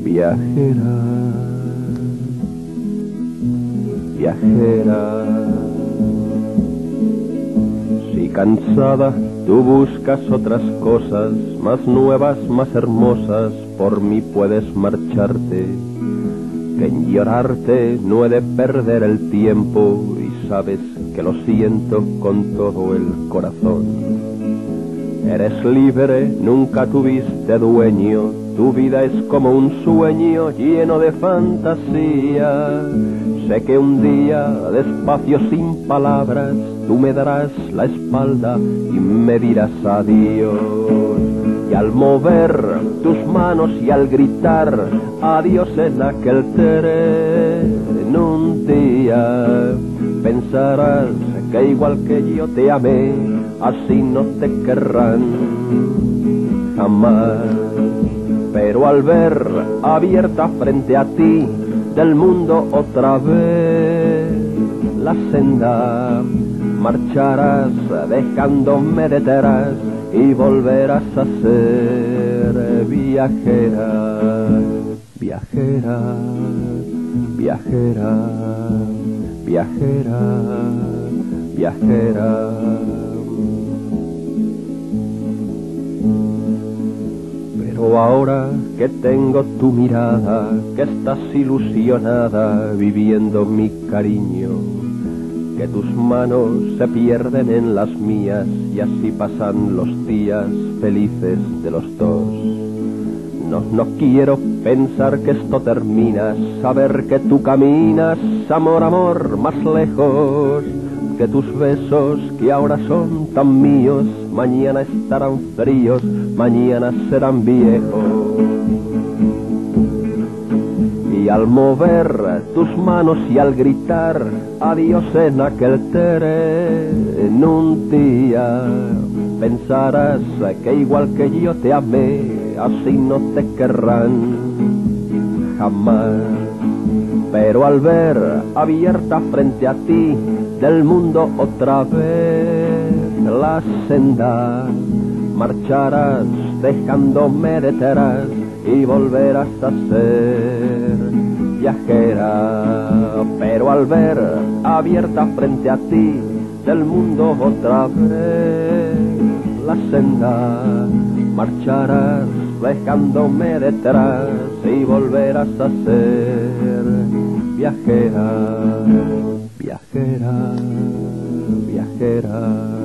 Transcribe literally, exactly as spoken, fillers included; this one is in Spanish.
Viajera, viajera, si cansada tú buscas otras cosas más nuevas, más hermosas, por mí puedes marcharte, que en llorarte no he de perder el tiempo y sabes que lo siento con todo el corazón. Eres libre, nunca tuviste dueño, tu vida es como un sueño lleno de fantasía. Sé que un día, despacio sin palabras, tú me darás la espalda y me dirás adiós. Y al mover tus manos y al gritar adiós en aquel tren, un día pensarás que igual que yo te amé, así no te querrán jamás. Pero al ver abierta frente a ti del mundo otra vez la senda, marcharás dejándome detrás y volverás a ser viajera, viajera, viajera, viajera, viajera. Pero ahora que tengo tu mirada, que estás ilusionada viviendo mi cariño, que tus manos se pierden en las mías y así pasan los días felices de los dos. No, no quiero pensar que esto termina, saber que tú caminas, amor, amor, más lejos, que tus besos que ahora son tan míos, mañana estarán fríos, mañana serán viejos. Y al mover tus manos y al gritar adiós en aquel tren, un día pensarás que igual que yo te amé, así no te querrán jamás. Pero al ver abierta frente a ti del mundo otra vez la senda, marcharás dejándome detrás y volverás a ser viajera. Pero al ver abierta frente a ti del mundo otra vez la senda, marcharás dejándome detrás y volverás a ser viajera, viajera, viajera.